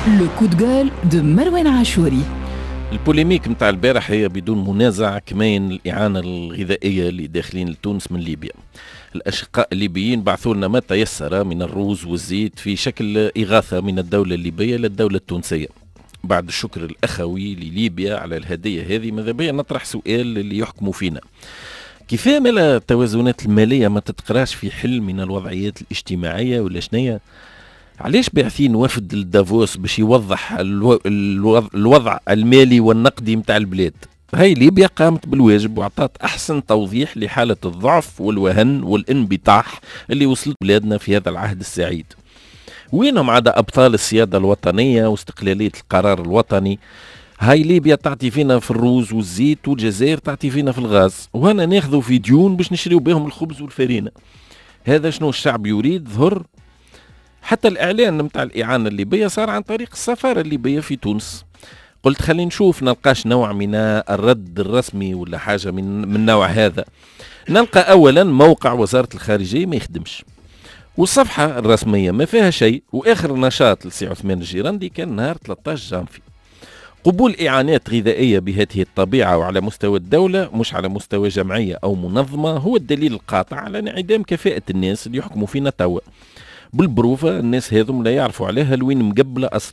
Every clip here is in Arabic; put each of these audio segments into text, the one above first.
لو كو دو جول دو مروان عاشوري. البوليميك متاع البارح هي بدون منازع كمين الإعانة الغذائية اللي داخلين لتونس من ليبيا. الأشقاء الليبيين بعثوا لنا ما تيسر من الروز والزيت في شكل إغاثة من الدولة الليبية للدولة التونسية. بعد الشكر الأخوي لليبيا على الهدية هذه ماذا بيا نطرح سؤال اللي يحكموا فينا: كيفاه ملا التوازنات المالية ما تتقراش في حل من الوضعيات الاجتماعية ولا شنية؟ علاش باعثين وفد لدافوس باش يوضح الوضع المالي والنقدي متاع البلاد؟ هاي ليبيا قامت بالواجب وعطات أحسن توضيح لحالة الضعف والوهن والانبطاح اللي وصلت بلادنا في هذا العهد السعيد. وينهم عدا أبطال السيادة الوطنية واستقلالية القرار الوطني؟ هاي ليبيا تعطي فينا في الروز والزيت، والجزائر تعطي فينا في الغاز، وهنا ناخذوا في ديون باش نشريو بهم الخبز والفرينة. هذا شنو الشعب يريد؟ ظهر حتى الإعلان متاع الإعانة الليبية صار عن طريق السفارة الليبية في تونس. قلت خلينا نشوف نلقاش نوع من الرد الرسمي ولا حاجة من نوع هذا. نلقى أولا موقع وزارة الخارجية ما يخدمش، والصفحة الرسمية ما فيها شيء، وآخر نشاط لسي عثمان الجيرندي كان نهار 13 جانفي. قبول إعانات غذائية بهذه الطبيعة وعلى مستوى الدولة مش على مستوى جمعية أو منظمة هو الدليل القاطع على انعدام كفاءة الناس اللي يحكموا فينا توا. بالبروفة الناس هذم لا يعرفوا عليها لوين مقبلة أصل.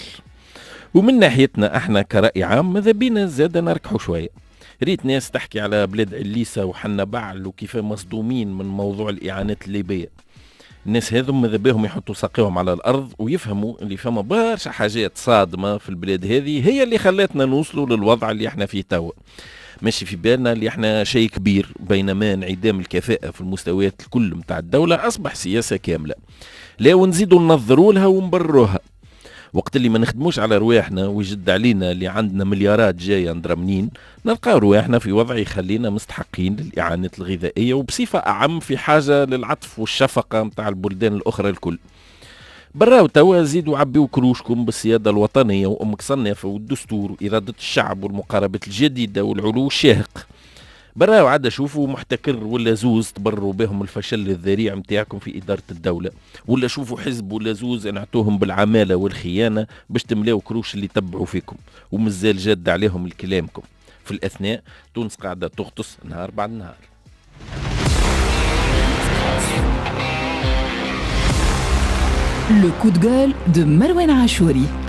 ومن ناحيتنا احنا كرأي عام ماذا بينا زاد نركحوا شوية. ريت ناس تحكي على بلاد عليسة وحنا بعل وكيف مصدومين من موضوع الإعانات الليبية. الناس هذم ماذا بهم يحطوا ساقيهم على الأرض ويفهموا اللي فما برشا حاجات صادمة في البلاد هذه هي اللي خلتنا نوصلوا للوضع اللي احنا فيه توا. ماشي في بالنا اللي احنا شيء كبير، بينما انعدام الكفاءة في المستويات الكل متاع الدولة أصبح سياسة كاملة. لا ونزيدوا ننظروا لها ونبرروها. وقت اللي ما نخدموش على رواحنا ويجد علينا اللي عندنا مليارات جايه ندرى منين، نلقى رواحنا في وضع يخلينا مستحقين للإعانات الغذائية وبصفة أعم في حاجة للعطف والشفقة متاع البلدان الأخرى الكل. براو توا زيدوا عبيوا كروشكم بالسيادة الوطنية وأمك صنافة والدستور وإرادة الشعب والمقاربات الجديدة والعلو الشاهق. براو عاد شوفوا محتكر ولا زوز تبرروا بهم الفشل الذريع متاعكم في إدارة الدولة، ولا شوفوا حزب ولا زوز انعتوهم بالعمالة والخيانة باش تملاو كروش اللي تبعوا فيكم ومازال جاد عليهم الكلامكم. في الأثناء تونس قاعدة تغطس نهار بعد نهار. لو كو دو جول دو مروان عاشوري.